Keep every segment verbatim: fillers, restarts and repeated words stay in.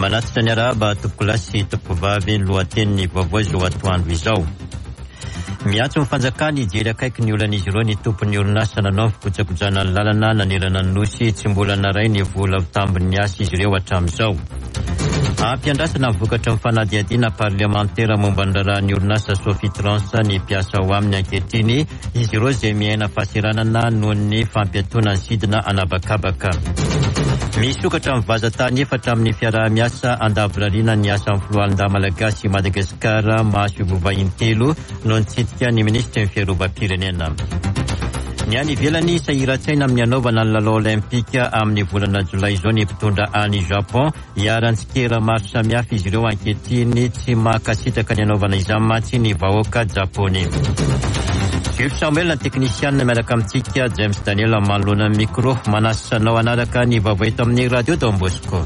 Manatitra ny araba topokolasy topovavy lohateny vaovao izao atoandro izao. Miantso ny fanjakana hijery akaiky ny olan'izy ireo ny tompon'ny orinasa nanao fikojakojana ny lalana nanirana ny nosy tsy mbola naray ny vola tambiny asa izy ireo hatramin'izao. Ampiandrasana vokatra ny fanadihadiana parlemantera momba ny raharahany orinasa Sofitrans ny mpiasa ao amin'ny ankehitriny izy ireo izay miaina fahasiranana noho ny fampiatoana ny sidina anabakabaka. Misokatra mivazatany efatra amin'ny fiaraha-miasa andavolariana ny asa amin'ny filohalondahy malagasy Madagasikara mahasovovahiny telo no nitsidika ny ministra ny fiarovam-pirenena. Ny any ivelany sahiran-tsaina amin'ny anaovana ny lalao olimpika amin'ny volana jolay izao ny mpitondra any Japon hiaran-tsikera maro samihafa izy ireo ankehitriny tsy mahakasitaka ny anaovana izany mantsy ny vahoaka Japony. Jules Samuel ny teknisianina miaraka amintsika James Daniel manoloana ny micro manasanao anaraka ny vaovao eto amin'ny radio Don Bosco.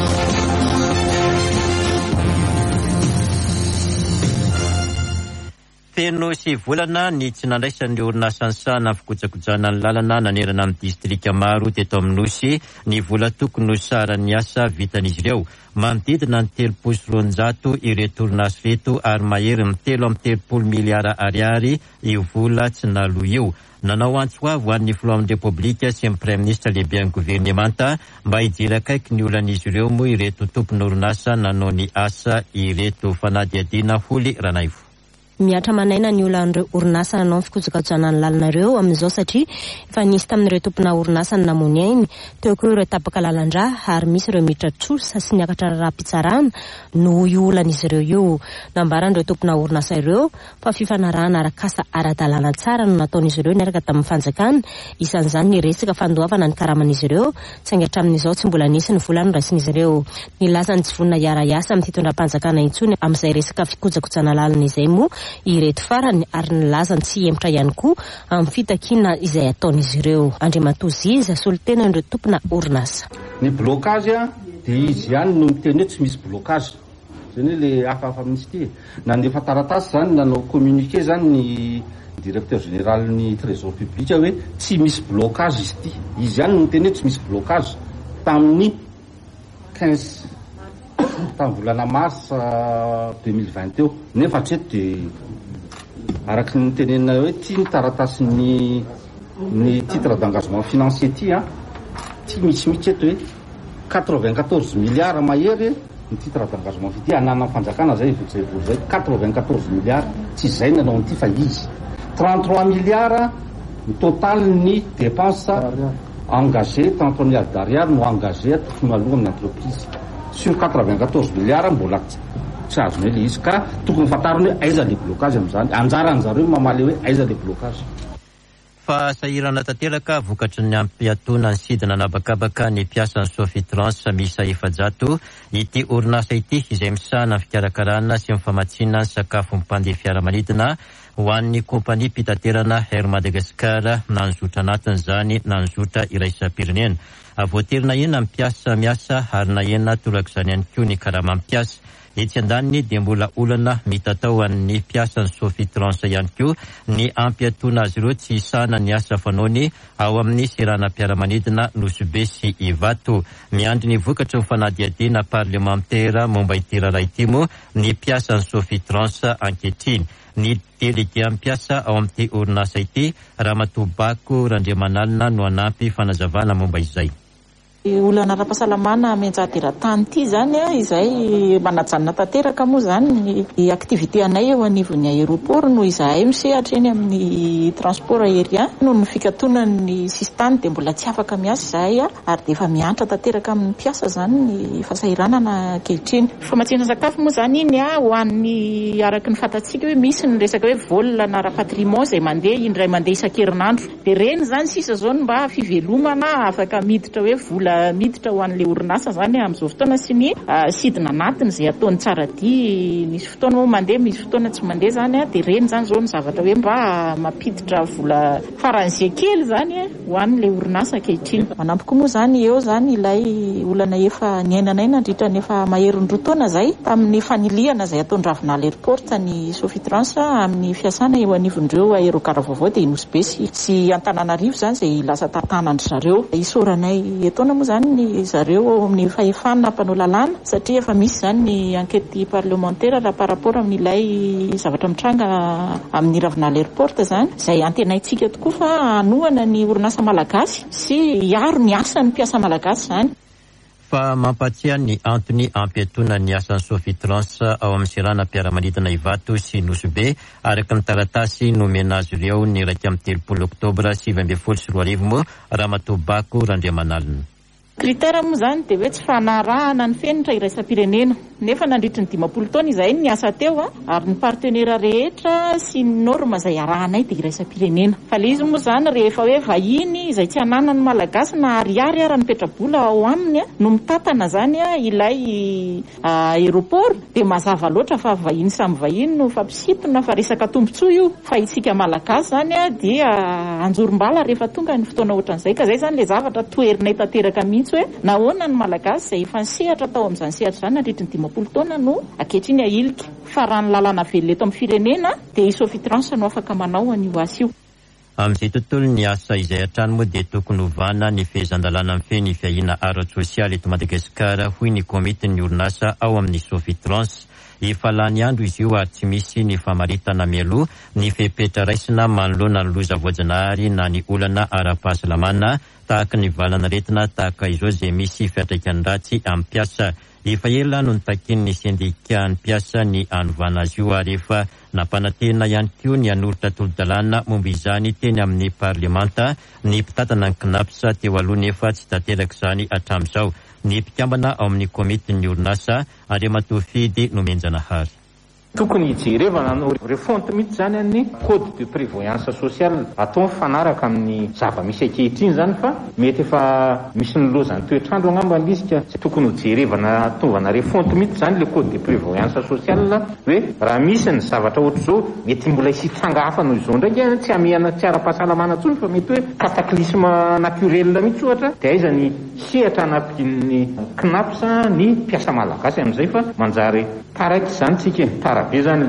Feno sy volana ny tsy nandraisan'ny orinasa ansana fikojakojana ny lalana nanerana amin'ny distrika maro teto amin'ny nosy ny vola tokony ho saran'ny asa vitan'izy ireo. Manodidina ny telopolo sy roanjato ireto orinasa reto ary mahery ny telo amin'ny telopolo miliara ariary io vola tsy naloa io. Nanao antsoavo an'ny filohan'ny repoblika sy ny praiminisitra lehibe ny governemanta mba hijery akaiky ny olan'izy ireo moa ireto tompony orinasa nanao ny asa ireto fanadihadiana holy ranaivo. Miatra manaina ny olan'ireo orinasa nanao fikojakojana ny lalanareo amin'izao satria efa nisy tamin'ireo tompona orinasa ny namony ainy teo koa ireo tapaka lalandra ary misy ireo miditra trosa sy niakatra raha-pitsarana no io olan'izy ireo io. Nambaran'ireo tompona orinasa ireo fa fifanarahana arakasa ara-dalàna tsara no nataon'izy ireo niaraka tamin'ny fanjakana isan'izany ny resaka fandoavana ny karaman'izy ireo saingy hatramin'izao tsy mbola nisy ny vola noraisin'izy ireo. Nilaza ny tsy vonina iara-iasa amin'ny fitondram-panjakana intsony amin'izay resaka fikojakojana lalana izay moa ireto farany ary nilaza ny tsy hemitra ihany koa amin'ny fitakiana izay ataon'izy ireo. Andriamatoa Ziza solitena ireo tompona orinasa. Ny blocage dia izy ihany no miteny hoe tsy misy blocage. Izany hoe le hafahafa amin'izy ity. Nandefa taratasy zany nanao communiqué zany ny directeur général ny trésor public hoe tsy misy blocage izy ity. Izy ihany no miteny hoe tsy misy blocage tamin'ny quinze tamin'ny volana mars deux mille vingt eo. Nefa hatreto dia araky ny tenenina hoe ty ny taratasy ny ny titre d'engagement financier ty a ty misy mitsy eto hoe quatre-vingt-quatorze milliards mahery ny titre d'engagement ty anana fanjakana zay zay vory zay quatre-vingt-quatorze milliards tsy zay nanao nyty fa izy trente-trois milliards ny total ny dépense engagé trente-trois milliards d'ariary no engagé atofona aloha amin'ny entreprise sur quatre-vingt-quatorze milliards mbola tsy azony hoe le izy ka tokony fantariny hoe aiza le blocage amin'izany anjaran'zareo mamaly hoe aiza le blocage. Fa sahirana tanteraka vokatry ny ampiatoana ny sidina anabakabaka ny mpiasan'ny Sofitrans misa efajato ity orinasa ity izay misahana fikarakarana sy mifamatsiana ny sakafo mpandeha fiaramanidina ho an'ny kompania mpitaterana Air Madagascar na nizotra anatiny zany na nizotra iraisam-pirenena. Avoaterina ina mpiasa miasa ary na ena torak'izany ihany koa ny karamam-piasa. Etsy andaniny dia mbola olana mitatao amin'ny mpiasan'ny Sofitrans ihany koa ny ampiatoana azy ireo tsy hisahana ny asa fanaony ao amin'ny seranam-piaramanidina Nosy sy Ivato. Miandry ny vokatra ny fanadihadiana parlemantera momba ity raharaha ity moa ny mpiasan'ny Sofitrans ankehitriny. Ny délégué ampiasa ao amin'ity orinasa ity Ramatoa Bako Randriamanalina no anampy fanazavana momba izay. Olana ara-pahasalamana menjadera-tany ity zany izay manajanona tanteraka moa zany ny aktivité anay eo anivon'ny aéroport no izahay misehatra eny amin'ny transport aérien no ny fikatona ny sistany dia mbola tsy afaka miasa izahay ary dia efa miantra tanteraka amin'ny mpiasa zany ny fahasahiranana ankehitriny. Famatsiana sakafo moa zany iny a ho an'ny araky ny fantatsika hoe misy ny resaka hoe vol na ara-patrimoine izay mandeha indray mandeha isan-kerinandro dia reny zany sisa zao mba fivelomana afaka miditra hoe vola miditra ho an'le orinasa zany amin'izao fotoana sy ny sidina anatiny izay ataony tsara dia misy fotoana moa mandeha misy fotoana tsy mandeha zany dia reny zany zao ny zavatra hoe mba mampiditra vola faran'izay kely zany ho an'le orinasa ankehitriny. Manampy koa moa zany eo zany ilay olana efa niainanay nandritra ny efa mahery roa taona zay tamin'ny faniliana izay ataony Ravinala Airport ny Sofitrans amin'ny fiasana eo anivondreo aérogare vaovao dia Nosy sy Antananarivo zany izay lasa tantanandry zareo. Isoranay etaona moa zany ny zareo amin'ny fahefana mpanao lalàna satria efa misy zany ny enquête parlementaire raha par rapport amin'ilay zavatra mitranga amin'ny Ravinala airport zany izay antenaintsika tokoa fa anohana ny orinasa malagasy sy hiaro ny asan'ny mpiasa malagasy zany. Fa mampatsiahy ny antony ampiatoana ny asan'ny Sophie Trans ao amin'ny seranam-piaramanidina Ivato sy Nosy-Be araka ny taratasy nomena azy ireo ny iraika amin'ny telopolo oktobra sivy ambin'ny folo sy roa arivo moa Ramatobako Randriamanalina. Kritera moa zany dia hoe tsy fanarahana ny fenitra iraisam-pirenena nefa nandritra ny dimampolo taona izahay ny asa teo a ary ny partenera rehetra sy ny norma izay arahanay dia iraisam-pirenena fa le izy moa zany rehefa hoe vahiny izay tsy hanana ny malagasy na ariary ara ny petrabola ao aminy a no mitantana zany a ilay aéroport dia mazava loatra fa vahiny samy vahiny no fampisintona fa resaka tombontsoa io fa itsika malagasy zany a dia anjorom-bala rehefa tonga ny fotoana ohatran'izay ka zay zany le zavatra toerinay tanteraka mihitsy hoe nahoana ny malagasy izay efa nisehatra tao amin'izany sehatra izany nandritra ny dimampolo taona no ankehitriny ahilika fa raha ny lalàna velona eto amin'ny firenena dia i Sophie Trans no afaka manao an'io asa io. Amin'izay tontolo ny asa izay hatrany moa dia tokony ovana ny fehezan-dalàna amin'ny feny fiahina ara-tsosialy eto Madagasikara hoy ny komitin'ny orinasa ao amin'ny Sophie Trans. Efa lany andro izy io ary tsy misy ny famaritana mialoha ny fepetra raisina manoloana ny loza voajanahary na ny olana ara-pahasalamana tahaka ny valana retina tahaka izao izay misy fiantraikany ratsy amin'ny mpiasa. Efa ela no nitakin'ny sindika ny mpiasa ny anovana azy io ary efa nampanantena ihany koa ny hanoritra tolo-dalàna momba izany teny amin'ny parlemanta ny mpitatana ny knapsa teo aloha nefa tsy tanteraka izany hatramin'izao. Ny mpikambana ao amin'ny komitin'ny orinasa Andriamatofidy Nomenjanahary. Tokony hijerevana ireo fonty mihitsy zany ny code de prévoyance sociale atao mifanaraka amin'ny zava-misy ankehitriny zany fa mety efa misy ny lozany toetrandro angamba ny izy ka tokony hijerevana tovana ireo fonty mihitsy zany le code de prévoyance sociale hoe raha misy ny zavatra ohatra zao mety mbola hisitranga hafa noho izao ndraiky tsy amihana tsy ara-pahasalamana tsony fa mety hoe cataclysme naturel mihitsy ohatra dia aiza ny sehatra anampin'ny knapsa ny mpiasa malagasy amin'izay fa manjary taraiky zany tsika tara be zany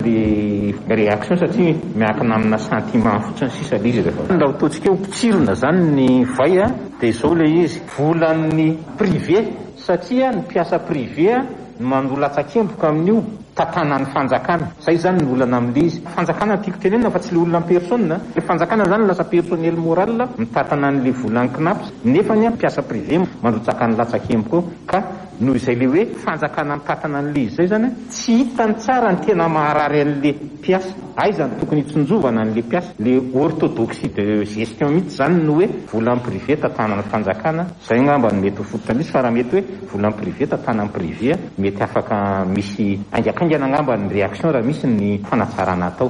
le réaction satria miankina amina sentiment fotsiny sisa le izy rehefa la ataontsika ho pitsirona zany ny vay a dia izao le izy volan'ny privé satria ny mpiasa privé no mandola-tsak-emboka amin'io tantanan'ny fanjakana zay zany ny olana amin'le izy fanjakana tiako tenenina fa tsy le olona personne le fanjakana zany lasa personnel moral mitantana an'le volan'ny knaps nefa ny mpiasa privé mandrotsaka ny latsakemboka ka noho izay le hoe fanjakana mitantana an'le izy zay zany tsy hitany tsara ny tena maharary an'le mpiasa aiza ny tokony hitsonjovana an'le mpiasa le orthodoxie de gestion mihitsy zany no hoe volan'ny privé tantanan'ny fanjakana zay ngamba ny mety ho fototra misy fa raha mety hoe volan'ny privé tantanan'ny privé mety afaka misy aingakaingana ngamba ny réaction raha misy ny fanatsarana atao.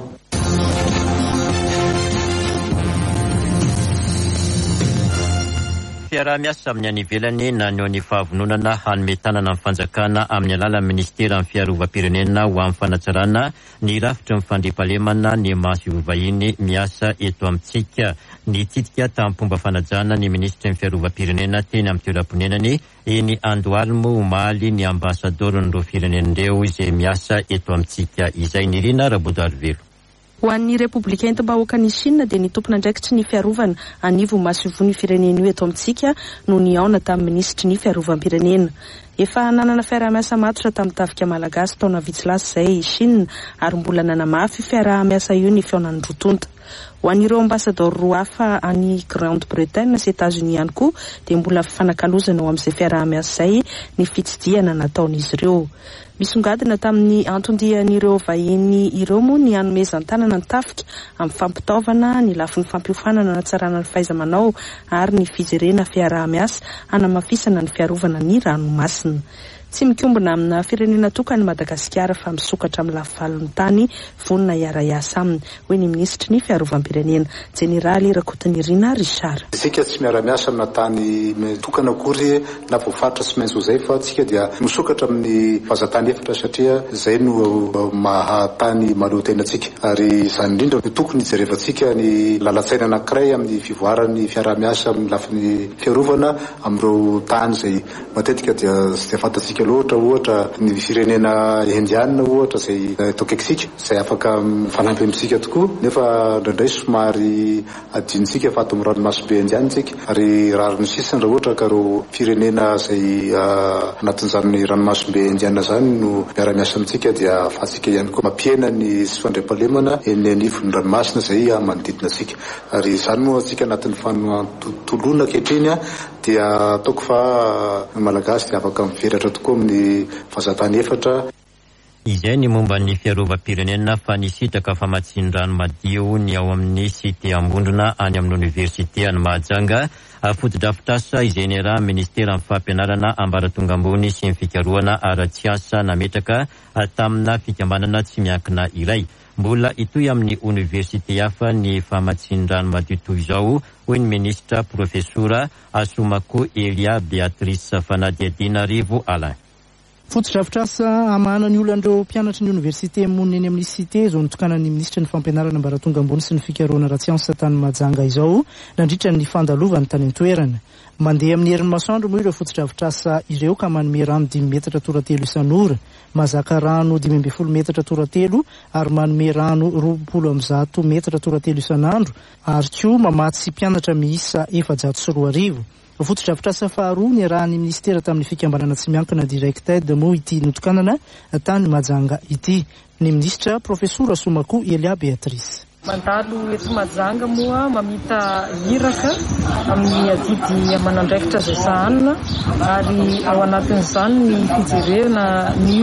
Fiaraha-miasa amin'ny any ivelany na ny ny fahavononana hanome tanana amin'ny fanjakana amin'ny alalan'ny ministera amin'ny fiarovam-pirenena ho amin'ny fanatsarana ny rafitra mifandriam-pahalemana ny maso vahiny miasa eto amintsika. Ny titika tamin'ny fomba fanajana ny ministra ny fiarovam-pirenena teny amin'ny toeram-ponenany eny Andohalmo omaly ny ambasadorn'ireo firenen'ireo izay miasa eto amintsika izay ny Irina Rabodarvelo. Ho an'ny Republika Entim-bahoakan'i Chine dia ny tompona ndraikitry ny fiarovana anivo masovony firenena io eto amintsika no niaona tamin'ny ministry ny fiarovam-pirenena. Efa nanana fiaraha-miasa matotra tamin'ny tafika malagasy taona vitsy lasa izay Chine ary mbola nanamafy fiaraha-miasa io ny feonan'ny rotonta. Ho an'ireo ambasador roa hafa any Grande-Bretagne sy États-Unis ihany koa dia mbola fanakalozana ao amin'izay fiaraha-miasa izay ny fitsidiana nataon'izy ireo. Misongadina tamin'ny antondian'ireo vahiny ireo moa ny hanomezan-tanana ny tafika amin'ny fampitaovana ny lafin'ny fampiofanana natsarana ny fahaiza-manao ary ny fijerena fiaraha-miasa hanamafisana ny fiarovana ny ranomasina. Tsy mikombona amina firenena tokany Madagasikara fa misokatra amin'ny lafivalon'ny tany vonina iara-iasa aminy hoy ny ministry ny fiarovam-pirenena Jeneraly Rakotonirina Richard. Isika tsy miara-miasa amina tany tokana akory na voafatra tsy maintsy zay fa tsika dia misokatra amin'ny fazatany efatra satria zay no mahatany maloatena tsika ary izany indrindra tokony hijerevantsika ny lalatsaina anankiray amin'ny fivoaran'ny fiara-miasa amin'ny lafin'ny fiarovana amin'ireo tany zay matetika dia tsy dia fantatsika loatra ohatra ny firenena indiana ohatra zay tokekisika zay afaka fanampy amintsika tokoa nefa ndraindray somary adintsika fa ato ranomasobe indiana tsika ary rariny sisiny raha ohatra ka ro firenena zay anatin'izany ranomasobe indiana zany no miara-miasa amintsika dia afatsika ihany koa mampiena ny sy fandriampahalemana eny anivon'ny ranomasina zay manodidina tsika ary izany moa tsika anatin'ny fanotoloana ankehitriny dia ataoko fa malagasy dia afaka miveratra tokoa amin'ny fahazatany efatra. Izay ny momba ny fiarovam-pirenena fa nisitaka famatsin-drano madio ny ao amin'ny sity Ambondrona any amin'ny Université any Mahajanga foto-drafitrasa izay ny raha ministera amin'ny fampianarana ambaratonga ambony sy ny fikarohana ara-tsiasa nametraka tamina fikambanana tsy miankina iray. Mbola itoy amin'ny université hafa ny famatsin-drano madio toy izao hoy ny ministra profesora Asomako Elia Beatrice Fanadiadina Rivo Alain. Foto-drafitrasa amana ny olon'ireo mpianatra ny université monina eny amin'ny cité izao nitokana ny ministra ny fampianarana ambaratonga ambony sy ny fikarohana ara-tsiasa tany Mahajanga izao nandritra ny fandalovany tany an-toerana. Mandeha amin'ny herin'ny masoandro moa ireo foto-drafitrasa ireo ka manome rano dimy metatra toratelo isan'ora, mazaka rano dimy ambin'ny folo metatra toratelo ary manome rano roapolo amby zato metatra toratelo isan'andro ary koa mamatsy mpianatra miisa efajato sy roa arivo. Foto-drafitrasa faharoa ny arahan'ny ministera tamin'ny fikambanana tsy miankina directed moa ity notokanana tany Mahajanga ity. Ny ministra profesora Asomako Elia Beatrice. Mandalo eto Mahajanga moa mamita hiraka amin'ny adidy amanandraikitra zay sahanina ary ao anatin'izany ny fijerena ny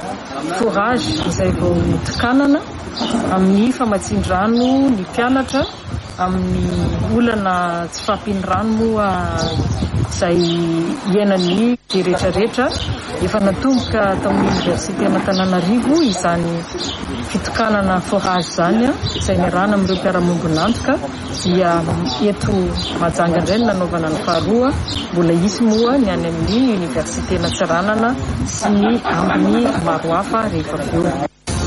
forage izay vao nitokanana amin'ny famatsin-drano ny mpianatra amin'ny olana tsy fampiny rano moa izay ienany rehetrarehetra efa natomboka tamin'ny université Antananarivo izany fitokanana forage zany izay niarahana amin'ireo mpiara-mombon'antoka dia eto Mahajanga indray ny nanaovana ny faharoa mbola isy moa ny any amin'ny université Natsiranana sy ny ambiny maro hafa rehefa eo.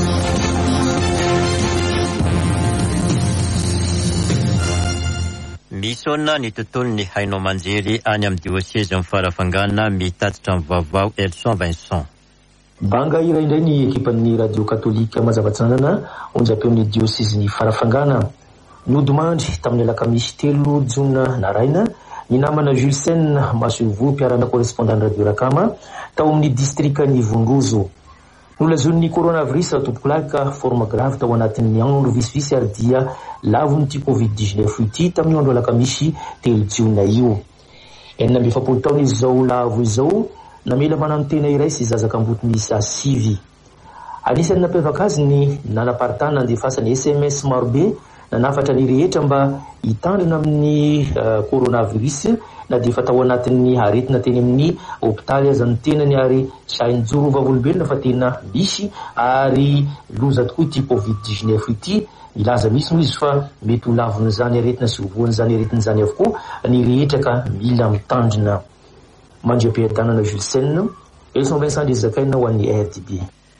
Misona ny tontolo ny hainao manjery any amin'ny diocèse Farafangana mitatitra amin'ny vaovao Elson Vincent. Banga iray indray ny ekipan'ny radio katolika Mazava-Tsanana onjam-peon'ny diocèse ny Farafangana nodimandry tamin'ny alakamisy telo jona naraina ny namana Jules Sen Masovo mpiarana correspondant radio Rakama tao amin'ny distrikan'ny Vondrozo. Nolazon'ny coronavirus tompolaka forme grave tao anatin'ny andro visivisy ary dia lavon'ity covid dix-neuf ity tamin'ny andro alakamisy telo jiona io. Enina amby efapolo taona izy zao lavo izao namela mananotena iray sy zazakamboto miisa sivy. Anisan'ny nampiavaka azy ny nanaparitana andefasany S M S marobe nanafatra ny rehetra mba hitandrina amin'ny uh, coronavirus na dia efa tao anatin'ny aretina teny amin'ny hopitaly aza ny tenany ary sainy joro vavolombelona fa tena misy ary loza tokoa ity covid dix-neuf ity. Ilaza misy moa izy fa mety ho lavon'izany aretina sy hovoan'izany aretin'izany avokoa ny rehetra ka mila mitandrina. Mandriam-piadanana Jules Sen, Elson Vincent Dezakaina ho an'ny R D B.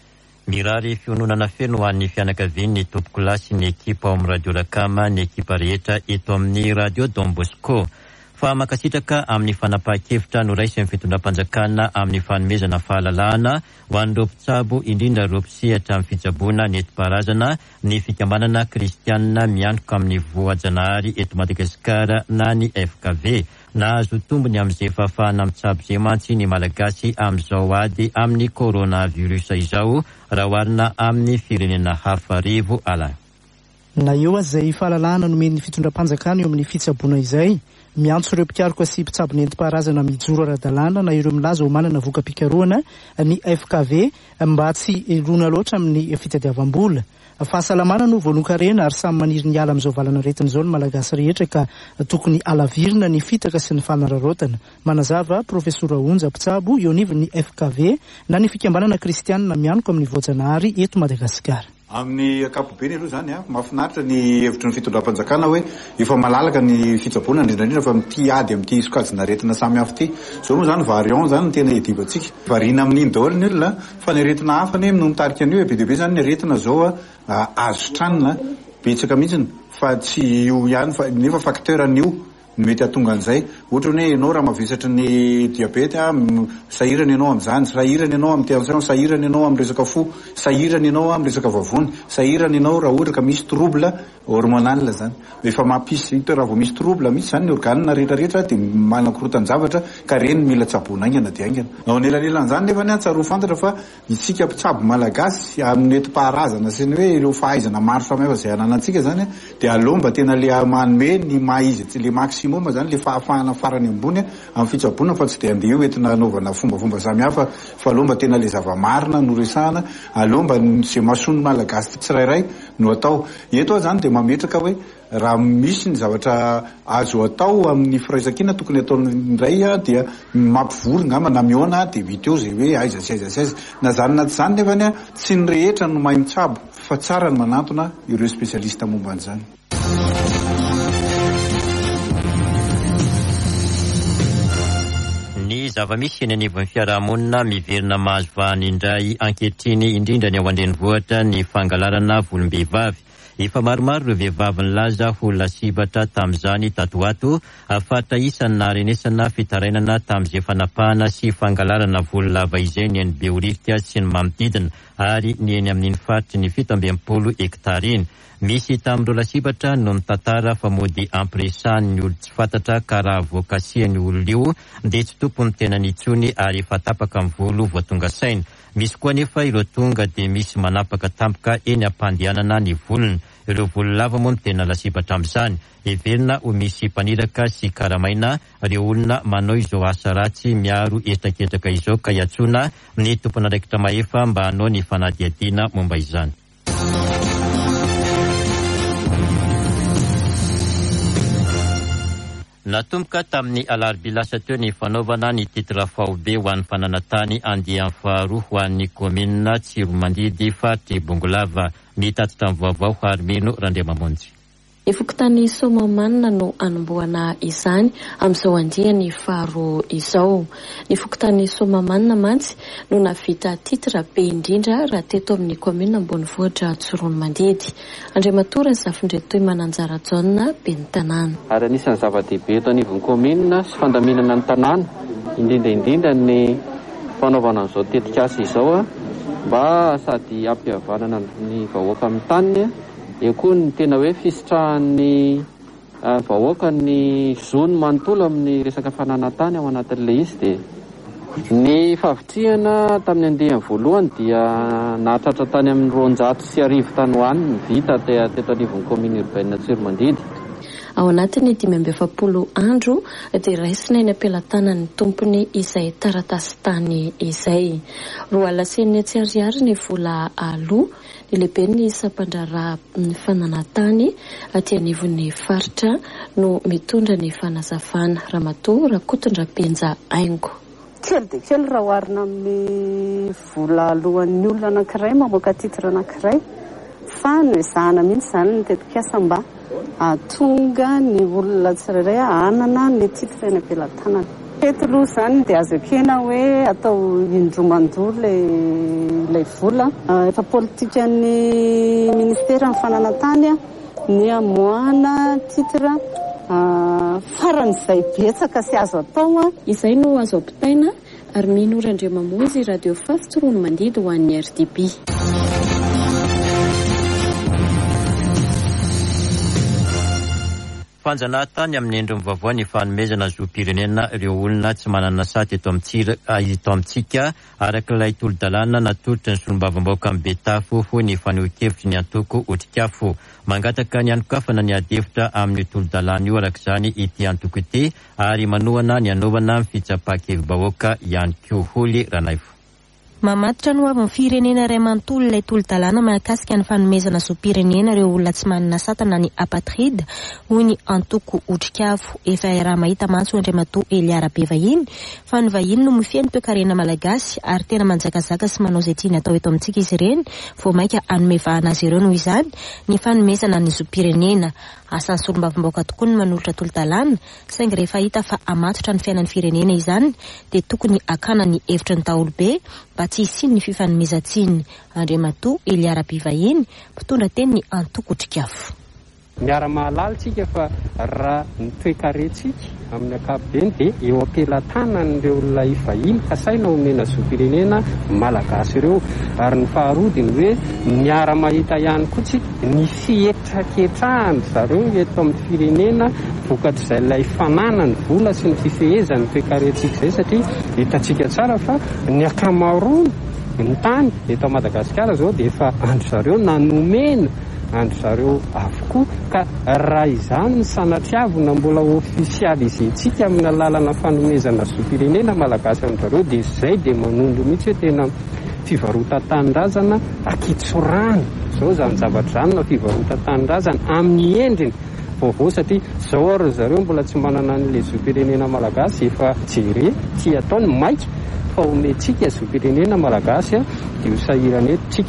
Mirary fiononana feno ho an'ny fianakavian'ny tompo kilasy ny ekipa ao amin'ny radio Rakama ny ekipa rehetra eto amin'ny radio Don Bosco. Fa makasitraka amin'ny fanapahan-kevitra noraisin'ny fitondram-panjakana amin'ny fanomezana fahalalahana ho an'ireo mpitsabo indrindra ireo mpisehatra amin'ny fitsaboana nentim-paharazana ny fikambanana kristianina miantoka amin'ny voajanahary eto Madagasikara na ny F K V. Nahazo tombony amin'izay fahafahana mitsabo izay mantsy ny malagasy amin'izao ady amin'ny coronavirus izao raha oharina amin'ny firenena hafa rivo ala. Na eo azy izay fahalalahana nomen'ny fitondram-panjakana eo amin'ny fitsaboana izay miantso ireo mpikaroka sy mpitsabo nentim-paharazana mijoro ara-dalàna na ireo milaza ho manana voka-pikarohana ny F K V mba tsy elona loatra amin'ny fitadiavam-bola. Fahasalamana no voalon-karena ary samy maniry ny ala amin'izao valana retina izao ny malagasy rehetra ka tokony alavirina ny fitaka sy ny fanararaotana. Manazava profesora Onja Mpitsabo eo anivon'ny F K V na ny fikambanana kristianina mianoko amin'ny voajanahary eto Madagasikara. Amin'ny ankapobeny aloha zany a mahafinaritra ny hevitry ny fitondram-panjakana hoe efa malalaka ny fitsaboana indrindrandrindra fa amin'ity ady amin'ity sokajina aretina samy hafa ity. Zao moa zany variant zany tena edivantsika. Variana amin'iny daholo ny olona fa ny aretina hafa ny no mitarika an'io be dia be zany ny aretina zao a azo tranona betsaka mihitsiny fa tsy io ihany fa nefa facteur an'io mety atonga an'izay ohatra hoe ianao raha mavesatra ny diabety a sahirana ianao amin'izany sahirana ianao amin'ny tension sahirana ianao amin'ny resaka fo sahirana ianao amin'ny resaka vavony sahirana ianao raha ohatra ka misy trouble hormonal zany efa mampisy raha vao misy trouble misy zany ny organe rehetrarehetra dia manakorotan-javatra ka reny mila tsaboana aingana dia aingana ao anelanelan'izany nefa ny atsaro fantatra fa isika mpitsabo malagasy amin'ny enti-paharazana sy ny hoe ireo fahaizana maro samihafa izay ananantsika zany dia aleo mba tena le manome ny maha-izy tsy le maximum zany le fahafahana farany ambony amin'ny fitsaboana fa tsy dia andeha eo entina anaovana fombafomba samihafa fa aleo mba tena le zava-marina no resahana aleo mba izay mahasony malagasy tsirairay no atao eto zany dia mametraka hoe raha misy ny zavatra azo atao amin'ny firaisan-kina tokony ataon'indray a dia mampivory ngamba na miona dia vita eo zay hoe aiza sy aiza sy aiza na zany na tsy zany nefany a tsy ny rehetra no mahay mitsabo fa tsara ny manantona ireo spesialista momba an'izany. Ny zava-misy eny anivon'ny fiarahamonina miverina mahazo vahany indray ankehitriny indrindra ny ao an-drenivohitra ny fangalarana volom-behivavy. Efa maromaro ireo vehivavy nilaza ho lasibatra tamin'izany tatoato afatra isany naharenesana fitarainana tamin'izay fanapahana sy fangalarana volo lava izay ny eny Beorifika sy ny manodidina ary ny eny amin'ny faritry ny fito amby enimpolo hektara iny. Misy tamin'ireo lasibatra no mitantara fa mody ampiresan'ny olo tsy fantatra ka raha voakasian'ny olona io dia tsy tompony tena nitsony ary efa tapaka amin'ny volo voatonga saina. Misy koa nefa ireo tonga dia misy manapaka tampoka eny ampandehanana ny volony. Ireo volo lava moa no tena lasibatra amin'izany. Heverina ho misy mpaniraka sy karamaina ireo olona manao izao asa ratsy miaro etraketraka izao ka hiantsoana ny tompon'andraikitra mahefa mba hanao ny fanadihadiana momba izany. Natomboka tamin'ny alarobia lasa teo ny fanaovana ny titra fahobe ho an'ny fananantany andian'ny faharoa ho an'ny komina Tsiromandidy faritry Bongolava. Mitatitra amin'ny vaovao Harmino Randriamamonjy. Ifokotany Somamanina no anombohana izany amin'izao andiany faharoa izao. Ny fokotany Somamanina mantsy no navita titra be indrindra raha teto amin'ny komina ambonivohitra Tsiromandidy. Andriamatora Zafindretoy Mananjara Jauna be ny tanàna. Ary anisan'ny zava-dehibe eto anivon'ny komina sy fandaminana ny tanàna indrindra indrindra ny fanaovana an'izao tetikasa izao mba sady ampihavanana ny vahoaka amin'ny taniny eo koa ny tena hoe fisitrahan'ny vahoaka ny zony manontolo amin'ny resaka fananantany ao anatin'ilay izy dia ny favitrihana tamin'ny andehany voalohany dia nahatratra tany amin'ny roanjato sy arivo tany hoany ny vita teto anivon'ny komina urbaine Tsiromandidy. Ao anatiny dimy amby efapolo andro dia raisina eny ampelantanan'ny tompony izay taratasy tany izay. Roa alasen'ny tsy ariary ny vola aloha ny lehibe ny sampandrara ny fananantany aty anivon'ny faritra no mitondra ny fanazavana Ramatoa Rakotondra-Penja Aingo. Kely dia kely raha oharina amin'ny vola alohan'ny olona anankiray mamoaka titra anankiray fa no ezahana mihitsy izany ny tetikasa mba atonga ny olona tsirairay anana ny titra eny ampelantanana. Eto aloha izany dia azo ekena hoe atao indromandoa ilay vola. Efa politikan'ny ministera ny fananantany ny amoahana titra faran'izay betsaka sy azo atao. Izay no azo ampitaina ary Harmino Randriamamonjy Radio Fafy Tsiromandidy ho an'ny R D B. Fanjanahantany amin'ny endriny vaovao ny fanomezana zoam-pirenena ireo olona tsy manana sady eto amintsika arak'ilay tolo-dalàna natolotra ny solombavam-bahoaka amin'ny Betafo ho ny fanehoan-kevitry ny antoko Otrikafo. Mangataka ny anokafana ny adefitra amin'ny tolo-dalàna io arak'izany ity antoko ity ary manohana ny anaovana ny fitsapan-kevim-bahoaka ihany koa holy Ranaifo. Mamatotra no avy ny firenena iray manontolo ilay tolo-dalàna mahakasika ny fanomezana zoam-pirenena ireo olona tsy manana satana ny apatride hoy ny antoko Otrikafo. Efa raha mahita mantso Andriamatoa Eliara be vahiny fa ny vahiny no mifehy ny toe-karena malagasy ary tena manjakazaka sy manao izay tiany atao eto amintsika izy ireny vao mainka anomevahana azy ireo noho izany ny fanomezana ny zoam-pirenena. Asan'ny solombavam-bahoaka tokoa ny manolotra tolo-dalàna saingy rehefa hita fa amatotra ny fiainan'ny firenena izany dia tokony akana ny hevitry ny daholobe mba tsy hisiny ny fifanomezantsiny. Andriamatoa Eliara be vahiny mpitondra teny ny antoko Otrikafo. miara-mahalalitsika fa raha ny toe-karentsika amin'ny ankapobeny dia eo am-pelantanan'ireo olona ifahiny ka saina omena zoam-pirenena malagasy ireo. Ary ny faharodiny hoe miara-mahita ihany koa tsika ny fietraketrahany zareo eto amin'ny firenena vokatr'izay ilay fananany vola sy ny fifehezany toe-karentsika izay, satria hitantsika tsara fa ny ankamaroany ny tany eto Madagasikara zao dia efa andro zareo nanomena andro zareo avokoa. Ka raha izany ny sanatriavina mbola ofisializentsika amin'ny alalana fanomezana zoam-pirenena malagasy amin'ny zareo dia izay dia manondro mihitsy hoe tena fivarotan-tanindrazana akitsorana zao zany zavatra zany na fivarotan-tanindrazana amin'ny endriny vaovao, satria zao ary zareo mbola tsy manana an'ilay zoam-pirenena malagasy efa jere ty ataony maika fa omentsika zoam-pirenena malagasy dia ho sahirana etontsika.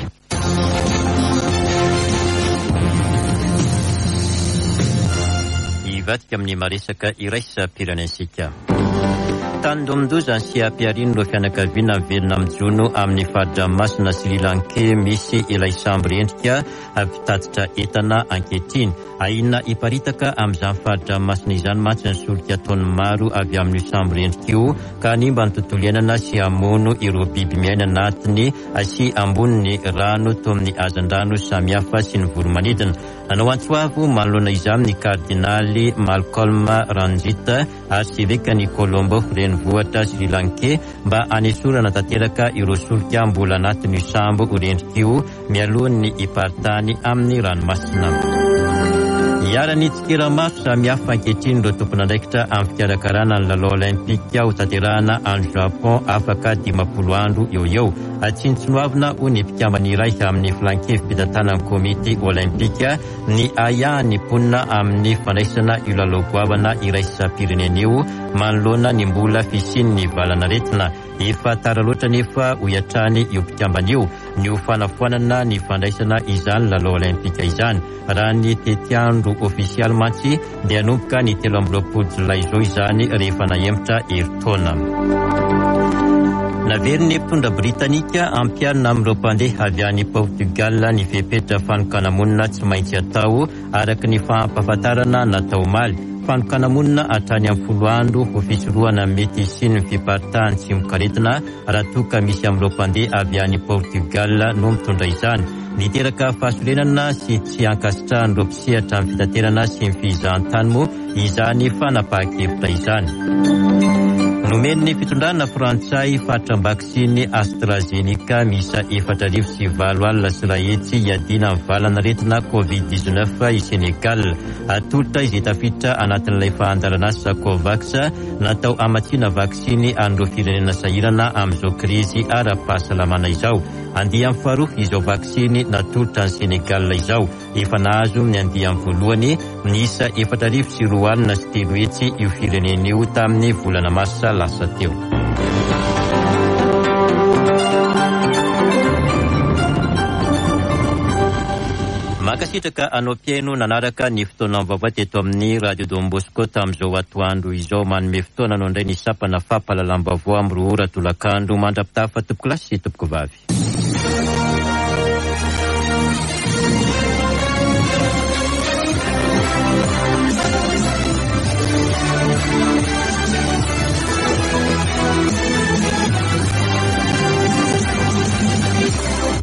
Ivatika amin'ny maresaka iraisam-pirenensika. Tandomdoza sy ampiarino ireo fianakaviana velona mijono amin'ny fahadra-masina Sri Lanka misy ilay sambo rendrika ampitatitra entana ankehitriny. Ahina iparitaka amin'izany fahadra-masina izany mantsy ny solika taony maro avy amin'ny sambo rendrika io ka nimba ny tontolo iainana sy hamono ireo biby miaina anatiny sy amboniny rano toy amin'ny hazan-drano samihafa sy ny voromanidina. Nanao antsoavo manoloana izany ny kardinaly Malcolm Ranjita ary Sivekany Colombo renivohitra Sri Lanka mba hanesorana tanteraka ireo solika mbola anatin'ny sambo rendrika io mialohan'ny hiparitany amin'ny ranomasina. Iarany tsikira maro samihafa ankehitriny ireo tompon'andraikitra amin'ny fikarakarana ny lalao olimpika ho tanterahana any Japon afaka dimapolo andro eo eo. Atsintsinoavina ho ny mpikambana iray amin'ny filankevim-pitantanany komite olimpika ny ahany ponina amin'ny fandraisana io lalao goavana iraisam-pirenena io manoloana ny mbola fisian'ny valana retina. Efa tara loatra nefa ho iatrany io mpikambana io ny ho fanafoanana ny fandraisana izany lalao olimpika izany. Raha ny tetiandro ofisialy mantsy dia hanomboka ny telo amby roapolo jolay izao izany rehefa nahembotra herintaona. Naveriny mpitondra Britanika ampiarina amin'ireo mpandeha avy any Portugal ny fepetra fanokana monina tsy maintsy atao araka ny fampahafantarana natao maly. Fanokana monina hatrany amin'ny folo andro ho fisorohana mety sy ny fiparitahany tsy mokaretina raha toa ka misy amin'ireo mpandeha avy any Portugal no mitondra izany. Niteraka fahasorenana sy tsy ankasitrahan'ireo mpisehatra amin'ny fitaterana sy ny fizahan-tany moa izany fanapahan-kevitra izany. Nomeny fitondrana Frantsay fatram-bakisiny AstraZeneca misa efatra arivo sy valo alina sy iray hetsy iadina amin'ny valana retina covid dix-neuf i Senegal. Atolotra izy tafiditra anatin'ilay fahandaranasa Covax natao amatsiana vakisiny an'ireo firenena sahirana amin'izao krizy ara-pahasalamana izao. Andiam faharoa izao vakisiny natolotra ny Senegal izao. Efa nahazo ny andiam voalohany nisa efatra arivo sy roa alina sy telo hetsy io firenena io tamin'ny volana Marsa lasa teo. Makasitraka anao piaino nanaraka ny fotoana vaovao teto amin'ny Radio Don Bosco tamin'izao atoandro izao manome fotoana anao indray ny sapana fampahalalam-baovao amin'ny roa ora tolakandro mandrapitafa tompoko lasy sy tompoko vavy.